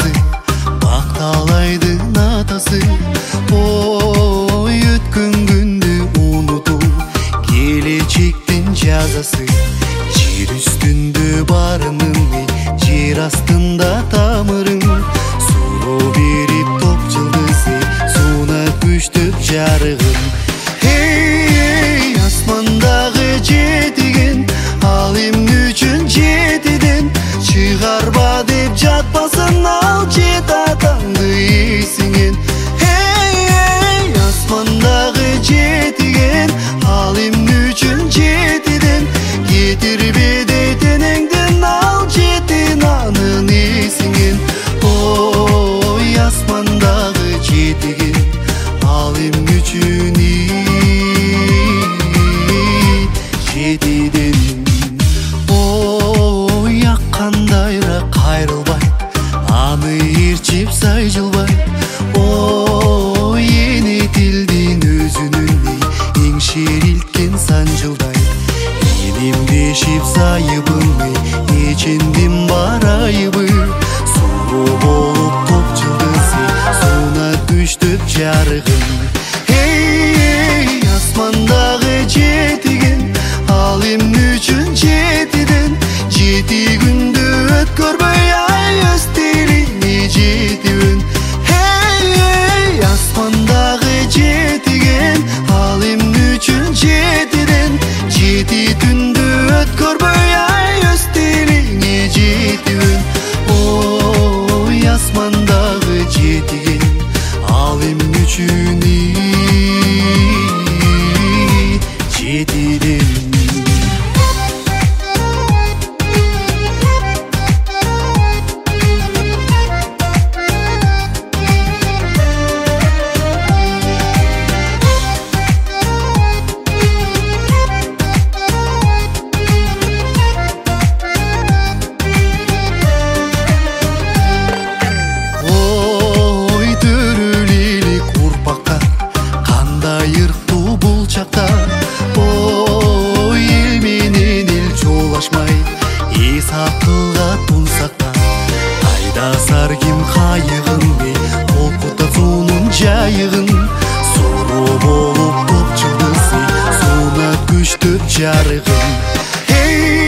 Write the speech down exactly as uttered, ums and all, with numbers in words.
атасы, бакталайдын атасы. Ой, өткөн күндү унутуу, келечектин жазасы. Жер үстүндө барының, жер астында тамырың. Суроо берип топ жылдызы, суна күчтөп жарыгым. Эй, асмандагы жетиген, ал эмне үчүн жетиден чыгарба деп жатпасын ал жет атаңды эсиңен. Эй, асмандагы жетиген, ал эмне үчүн жетиден кетирбе дейт энеңден ал жетин анын эсиңен. Ой, асмандагы жетиген, ал эмне үчүн жетиден. Ой, аккандайра кайрылбайт, аны ээрчип сайжылбайт. Ой, эне тилдин өзүнүн эң шерилткен санжылдайт. Энем дешип сайыбын, эчендим бар айыбы. Суроо болуп топ жылдызы, суна күчтөп жарыгым. Эй, асмандагы жетиген, ал эмне үчүн жетиден жети күндү өткөрбөй ай өз тилиңе жетибин. Эй, асмандагы жетиген, ал эмне үчүн жетиден жети түндү өткөрбөй ай өз тилиңе жетибин. Ой, асмандагы жетиген, ал эмне үчүн жетиден. Ой, төрөлелик урпакка кандай ырктуу бул чакта. Ой, эл менен эл жолашмай эс акылга тунсакта. Айдасар ким кайыгын, толкута суунун жайыгын. Суроо болуп топ жылдызы, суна күчтөп жарыгын. Эй,